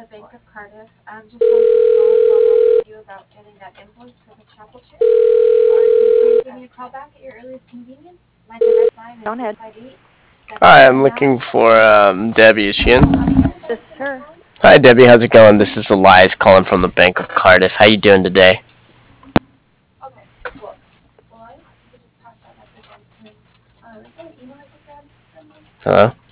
Bank of Cardiff. Just wanted to follow up with you about getting that invoice for the chapel chair. Do you plan to give me a call back at your earliest convenience? My direct line is Go ahead. 658. Hi, I'm looking for Debbie. Is she in? This is her. Hi, Debbie. How's it going? This is Elias calling from the Bank of Cardiff. How you doing today? Okay, cool. Well, if you could just pass that message on to him. Is there an email I could grab from you? Hello?